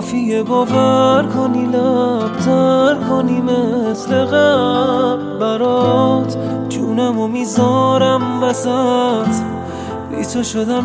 کافیه باور کنی لب تر کنی مثل قبل برات جونمو میذارم وسط بی تو شدم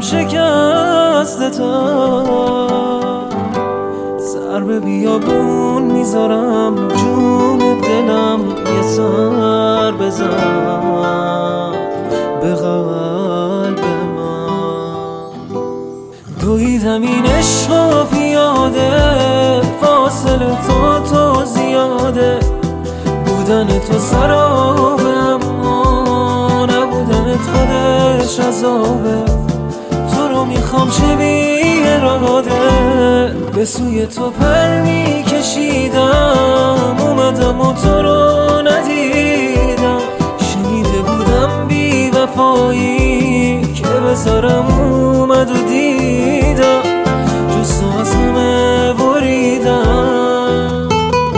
شکستتم سر به بیابون میذارم جون دلم یه سر بزن به قلب من دویدم این عشقا پیاده فاصله تو زیاده بودن تو سرابه اما نبودنت خودش عذابه تو رو میخوام چه بی اراده به سوی تو پر میکشیدم اومدم و تو رو ندیدم شنیده بودم بی وفایی که بذارم اومد و دیدم جز تو از همه بریدم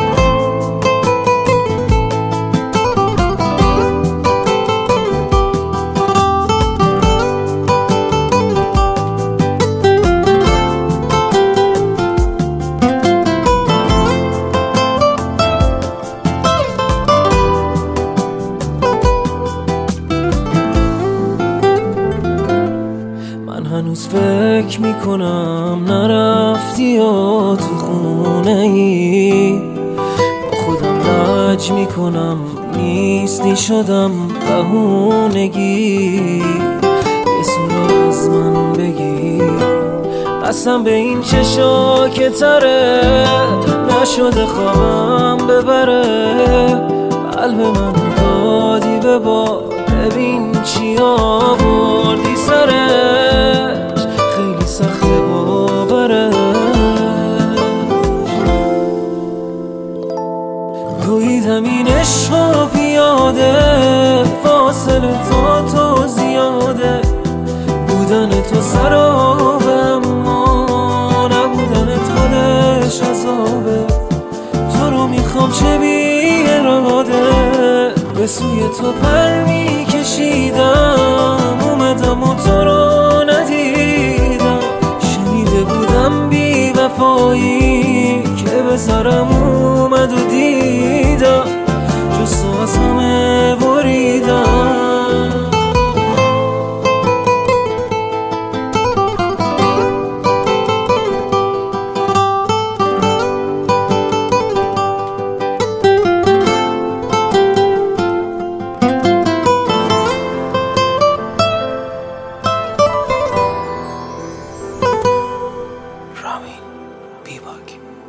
هنوز فکر میکنم نرفتی یا تو خونه ای با خودم لج میکنم نیستی شدم بهونگی یه سوال از من بگی قسم به این چشا که تره نشده خوابم ببره قلب من دادی به باد ببین چی آوردی سرش خیلی سخته باورش دویدم این عشقا پیاده فاصله تو زیاده بودن تو سرابه اما نبودنت خودش عذابه تو رو میخوام چه بی اراده به سوی تو پر میکشیدم اومدم و تو رو ندیدم شنیده بودم بی وفایی که بذارم اومد و دیدم جز تو از همه بریدم Ramin Bibak